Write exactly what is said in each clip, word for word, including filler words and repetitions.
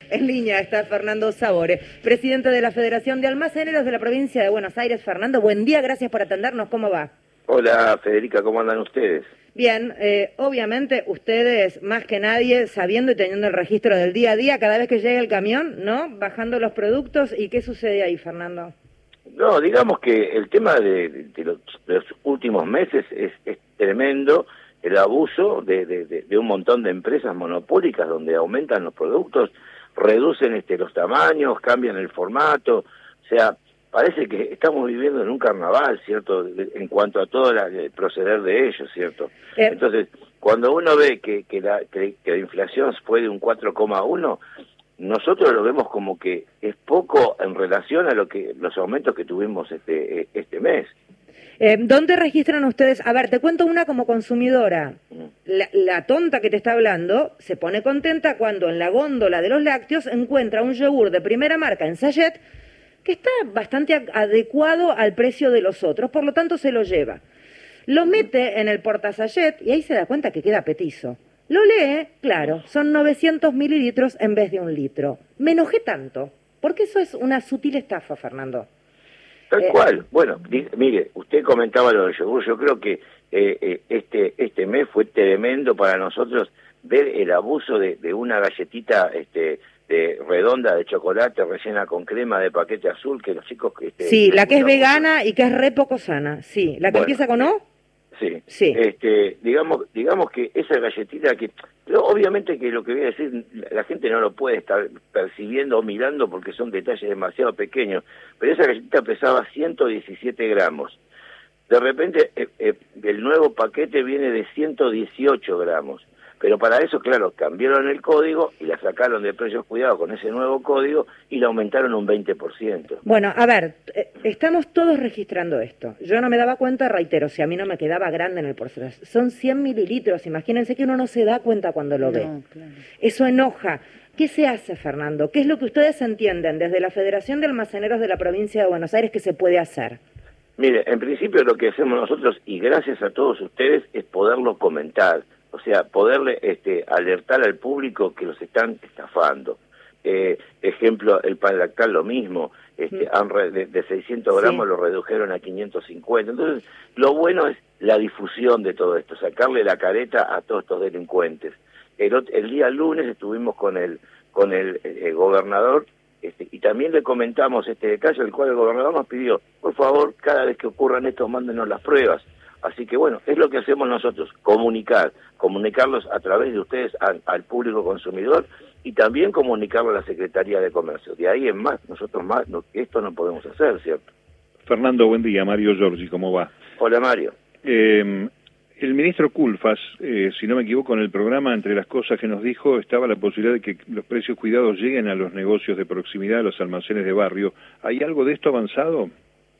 En línea está Fernando Sabore, presidente de la Federación de Almaceneros de la provincia de Buenos Aires. Fernando, buen día, gracias por atendernos. ¿Cómo va? Hola, Federica, ¿cómo andan ustedes? Bien, eh, obviamente ustedes, más que nadie, sabiendo y teniendo el registro del día a día, cada vez que llega el camión, ¿no? Bajando los productos. ¿Y qué sucede ahí, Fernando? No, digamos que el tema de, de, los, de los últimos meses es, es tremendo, el abuso de, de, de, de un montón de empresas monopólicas donde aumentan los productos, reducen este, los tamaños, cambian el formato, o sea, parece que estamos viviendo en un carnaval, ¿cierto?, en cuanto a todo la, el proceder de ellos, ¿cierto? Eh. Entonces, cuando uno ve que, que, la, que, que la inflación fue de un cuatro coma uno, nosotros lo vemos como que es poco en relación a lo que los aumentos que tuvimos este, este mes. Eh, ¿Dónde registran ustedes? A ver, te cuento una como consumidora. La, la tonta que te está hablando se pone contenta cuando en la góndola de los lácteos encuentra un yogur de primera marca en sachet que está bastante adecuado al precio de los otros, por lo tanto se lo lleva. Lo mete en el portasachet y ahí se da cuenta que queda petizo. Lo lee, claro, son novecientos mililitros en vez de un litro. Me enojé tanto, porque eso es una sutil estafa, Fernando. Tal Eh, cual. Bueno, mire, usted comentaba lo del yogur. Yo creo que eh, eh, este este mes fue tremendo para nosotros ver el abuso de, de una galletita este de redonda de chocolate rellena con crema de paquete azul que los chicos... Este, sí, la que es vegana mucho. Y que es re poco sana. Sí, la que bueno, empieza con O. Sí, sí. Este, digamos, digamos que esa galletita que, pero obviamente que lo que voy a decir, la gente no lo puede estar percibiendo o mirando porque son detalles demasiado pequeños, pero esa galletita pesaba ciento diecisiete gramos. De repente eh, eh, el nuevo paquete viene de ciento dieciocho gramos. Pero para eso, claro, cambiaron el código y la sacaron de precios cuidados con ese nuevo código y la aumentaron un veinte por ciento. Bueno, a ver, eh, estamos todos registrando esto. Yo no me daba cuenta, reitero, si a mí no me quedaba grande en el porcentaje. Son cien mililitros, imagínense que uno no se da cuenta cuando lo ve. No, claro. Eso enoja. ¿Qué se hace, Fernando? ¿Qué es lo que ustedes entienden desde la Federación de Almaceneros de la provincia de Buenos Aires que se puede hacer? Mire, en principio lo que hacemos nosotros, y gracias a todos ustedes, es poderlo comentar. O sea, poderle este, alertar al público que los están estafando. Eh, ejemplo, el pan lactal lo mismo, este, mm. han re, de, de seiscientos gramos sí. lo redujeron a quinientos cincuenta. Entonces, lo bueno es la difusión de todo esto, sacarle la careta a todos estos delincuentes. El, el día lunes estuvimos con el, con el, el gobernador este, y también le comentamos este detalle, el cual el gobernador nos pidió, por favor, cada vez que ocurran esto, mándenos las pruebas. Así que bueno, es lo que hacemos nosotros, comunicar, comunicarlos a través de ustedes al, al público consumidor y también comunicarlo a la Secretaría de Comercio. De ahí en más, nosotros más, no, esto no podemos hacer, ¿cierto? Fernando, buen día. Mario Giorgi, ¿cómo va? Hola, Mario. Eh, el ministro Culfas, eh, si no me equivoco, en el programa, entre las cosas que nos dijo, estaba la posibilidad de que los precios cuidados lleguen a los negocios de proximidad, a los almacenes de barrio. ¿Hay algo de esto avanzado?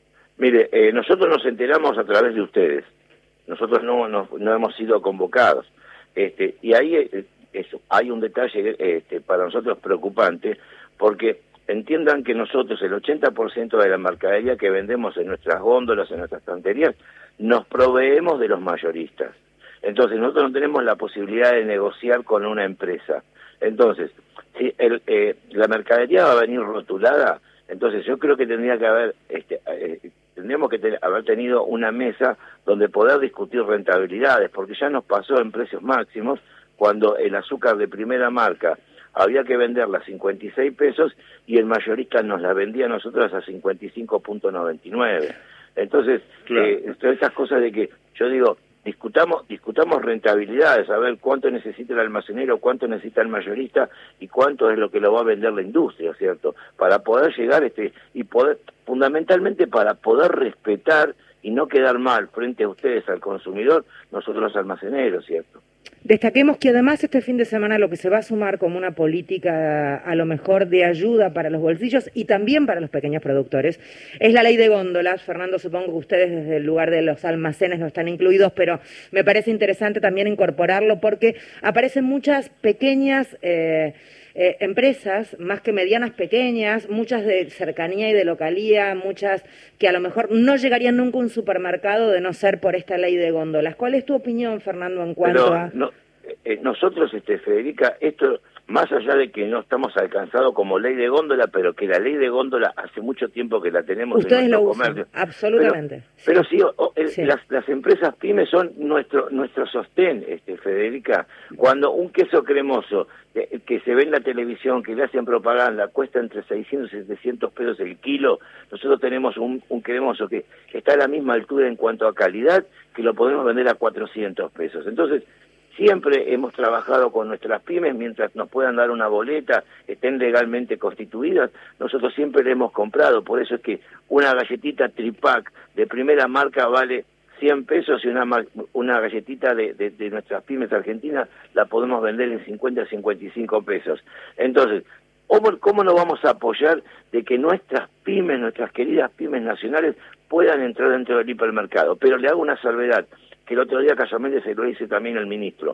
Mire, eh, nosotros nos enteramos a través de ustedes. Nosotros no, no, no hemos sido convocados. Este, y ahí eh, eso, hay un detalle este, para nosotros preocupante, porque entiendan que nosotros el ochenta por ciento de la mercadería que vendemos en nuestras góndolas, en nuestras estanterías, nos proveemos de los mayoristas. Entonces nosotros no tenemos la posibilidad de negociar con una empresa. Entonces, si el, eh, la mercadería va a venir rotulada, entonces yo creo que tendría que haber, este, eh, tendríamos que te, haber tenido una mesa donde poder discutir rentabilidades, porque ya nos pasó en precios máximos cuando el azúcar de primera marca había que venderla a cincuenta y seis pesos y el mayorista nos la vendía a nosotros a cincuenta y cinco punto noventa y nueve. Entonces, claro. eh, todas esas cosas de que yo digo, discutamos discutamos rentabilidades, a ver cuánto necesita el almacenero, cuánto necesita el mayorista y cuánto es lo que lo va a vender la industria, ¿cierto? Para poder llegar este y poder, fundamentalmente para poder respetar y no quedar mal frente a ustedes, al consumidor, nosotros los almaceneros, ¿cierto? Destaquemos que además este fin de semana lo que se va a sumar como una política a lo mejor de ayuda para los bolsillos y también para los pequeños productores es la ley de góndolas. Fernando, supongo que ustedes desde el lugar de los almacenes no están incluidos, pero me parece interesante también incorporarlo porque aparecen muchas pequeñas eh, eh, empresas, más que medianas pequeñas, muchas de cercanía y de localía, muchas que a lo mejor no llegarían nunca a un supermercado de no ser por esta ley de góndolas. ¿Cuál es tu opinión, Fernando, en cuanto Pero, a...? No, eh, nosotros, este, Federica, esto más allá de que no estamos alcanzados como ley de góndola, pero que la ley de góndola hace mucho tiempo que la tenemos Ustedes en nuestro lo usan, comercio. absolutamente. Pero sí, pero sí, o, el, sí. Las, las empresas pymes son nuestro nuestro sostén, este, Federica. Cuando un queso cremoso que, que se ve en la televisión, que le hacen propaganda, cuesta entre seiscientos y setecientos pesos el kilo, nosotros tenemos un, un cremoso que está a la misma altura en cuanto a calidad, que lo podemos vender a cuatrocientos pesos. Entonces, siempre hemos trabajado con nuestras pymes, mientras nos puedan dar una boleta, estén legalmente constituidas, nosotros siempre le hemos comprado. Por eso es que una galletita Tripac de primera marca vale cien pesos y una una galletita de, de, de nuestras pymes argentinas la podemos vender en cincuenta a cincuenta y cinco pesos. Entonces, ¿cómo, cómo nos vamos a apoyar de que nuestras pymes, nuestras queridas pymes nacionales, puedan entrar dentro del hipermercado? Pero le hago una salvedad, que el otro día casualmente se lo dice también el ministro.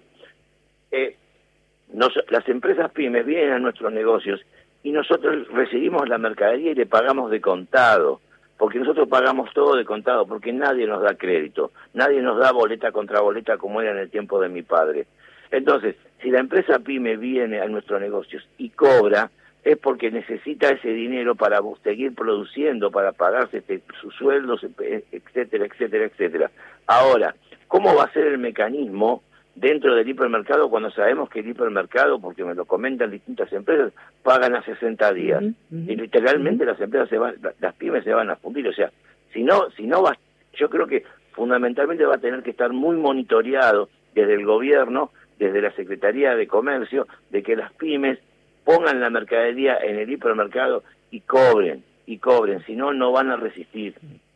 Eh, nos, las empresas pymes vienen a nuestros negocios y nosotros recibimos la mercadería y le pagamos de contado, porque nosotros pagamos todo de contado, porque nadie nos da crédito, nadie nos da boleta contra boleta como era en el tiempo de mi padre. Entonces, si la empresa pyme viene a nuestros negocios y cobra, es porque necesita ese dinero para seguir produciendo, para pagarse este, sus sueldos, etcétera, etcétera, etcétera. Ahora, ¿cómo va a ser el mecanismo dentro del hipermercado cuando sabemos que el hipermercado, porque me lo comentan distintas empresas, pagan a sesenta días? Uh-huh, uh-huh, y literalmente uh-huh. las empresas se van, las pymes se van a fundir. O sea, si no, si no va, yo creo que fundamentalmente va a tener que estar muy monitoreado desde el gobierno, desde la Secretaría de Comercio, de que las pymes pongan la mercadería en el hipermercado y cobren, y cobren, si no, no van a resistir.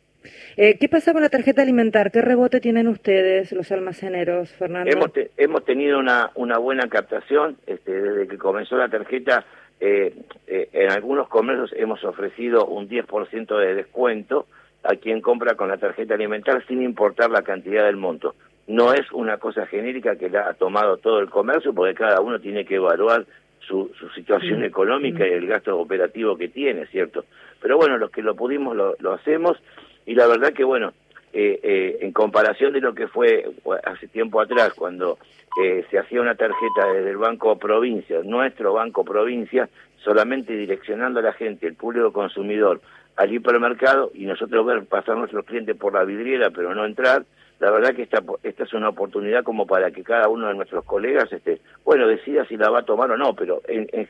Eh, ¿Qué pasa con la tarjeta alimentar? ¿Qué rebote tienen ustedes, los almaceneros, Fernando? Hemos, te, hemos tenido una, una buena captación, este, desde que comenzó la tarjeta, eh, eh, en algunos comercios hemos ofrecido un diez por ciento de descuento a quien compra con la tarjeta alimentar sin importar la cantidad del monto. No es una cosa genérica que la ha tomado todo el comercio, porque cada uno tiene que evaluar Su, su situación mm. económica y el gasto operativo que tiene, ¿cierto? Pero bueno, los que lo pudimos lo, lo hacemos, y la verdad que bueno, eh, eh, en comparación de lo que fue hace tiempo atrás, cuando eh, se hacía una tarjeta desde el Banco Provincia, nuestro Banco Provincia, solamente direccionando a la gente, el público consumidor, al hipermercado, y nosotros ver pasar nuestros clientes por la vidriera, pero no entrar. La verdad que esta, esta es una oportunidad como para que cada uno de nuestros colegas, este, bueno, decida si la va a tomar o no, pero en, en,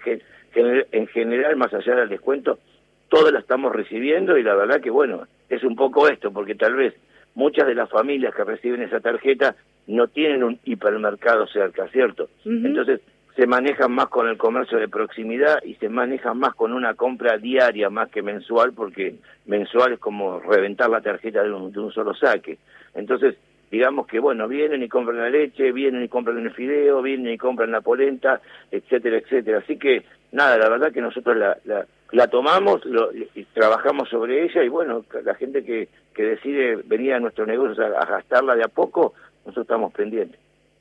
en general, más allá del descuento, todos la estamos recibiendo, y la verdad que, bueno, es un poco esto, porque tal vez muchas de las familias que reciben esa tarjeta no tienen un hipermercado cerca, ¿cierto? Uh-huh. Entonces, se manejan más con el comercio de proximidad y se manejan más con una compra diaria más que mensual, porque mensual es como reventar la tarjeta de un, de un solo saque. Entonces, digamos que, bueno, vienen y compran la leche, vienen y compran el fideo, vienen y compran la polenta, etcétera, etcétera. Así que, nada, la verdad que nosotros la, la, la tomamos lo, y trabajamos sobre ella, y bueno, la gente que, que decide venir a nuestros negocios a, a gastarla de a poco, nosotros estamos pendientes.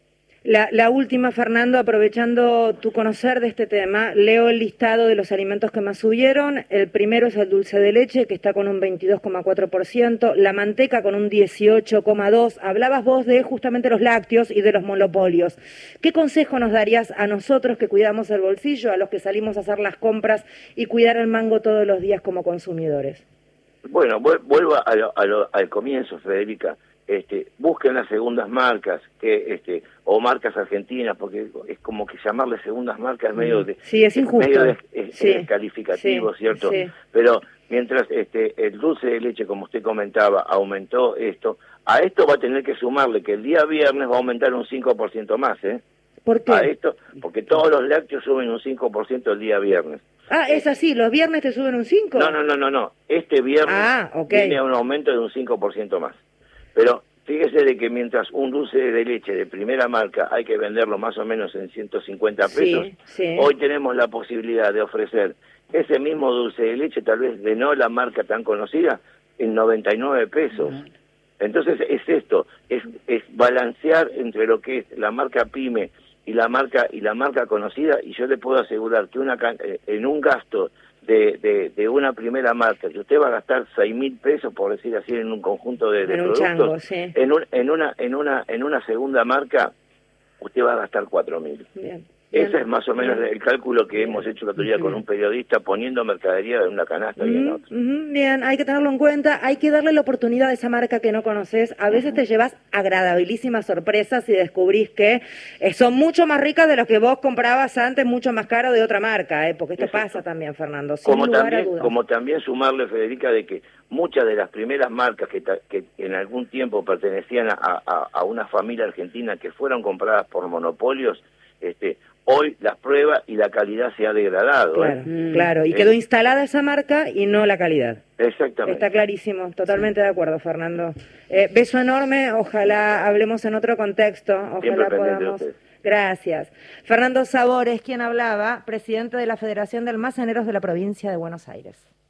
La, la última, Fernando, aprovechando tu conocer de este tema, leo el listado de los alimentos que más subieron. El primero es el dulce de leche, que está con un veintidós coma cuatro por ciento, la manteca con un dieciocho coma dos por ciento. Hablabas vos de justamente los lácteos y de los monopolios. ¿Qué consejo nos darías a nosotros que cuidamos el bolsillo, a los que salimos a hacer las compras y cuidar el mango todos los días como consumidores? Bueno, vuelvo a lo, a lo, al comienzo, Federica. Este, busquen las segundas marcas, que este, o marcas argentinas, porque es como que llamarle segundas marcas es medio de, sí, es injusto. medio de, es, sí, es descalificativo, sí, ¿cierto? Sí. Pero mientras este, el dulce de leche, como usted comentaba, aumentó esto, a esto va a tener que sumarle que el día viernes va a aumentar un cinco por ciento más, ¿eh? ¿Por qué? A esto, porque todos los lácteos suben un cinco por ciento el día viernes. Ah, es así, ¿los viernes te suben un cinco? No, no, no, no, no. Este viernes ah, okay. tiene un aumento de un cinco por ciento más. Pero fíjese de que mientras un dulce de leche de primera marca hay que venderlo más o menos en ciento cincuenta pesos, sí, sí. hoy tenemos la posibilidad de ofrecer ese mismo dulce de leche, tal vez de no la marca tan conocida, en noventa y nueve pesos. Uh-huh. Entonces es esto, es, es balancear entre lo que es la marca pyme y la marca y la marca conocida, y yo le puedo asegurar que una en un gasto de, de, de una primera marca, que usted va a gastar seis mil pesos, por decir así, en un conjunto de, de en productos, un chango, sí. en, un, en, una, en, una, en una segunda marca, usted va a gastar cuatro mil. Ese es más o menos el cálculo que hemos hecho la otro día con un periodista, poniendo mercadería en una canasta y en otra. Bien, hay que tenerlo en cuenta, hay que darle la oportunidad a esa marca que no conoces. A veces te llevas agradabilísimas sorpresas y descubrís que eh, son mucho más ricas de lo que vos comprabas antes, mucho más caro de otra marca, eh, porque esto Exacto. pasa también, Fernando, sin como lugar también, a dudas. Como también sumarle, Federica, de que muchas de las primeras marcas que, que en algún tiempo pertenecían a, a, a una familia argentina que fueron compradas por monopolios, este, hoy las pruebas y la calidad se ha degradado. Claro, ¿eh? claro. Y quedó instalada esa marca y no la calidad. Exactamente. Está clarísimo, totalmente sí. de acuerdo, Fernando. Eh, beso enorme, ojalá hablemos en otro contexto, ojalá podamos... Gracias. Fernando Sabores, quien hablaba, presidente de la Federación de Almaceneros de la provincia de Buenos Aires.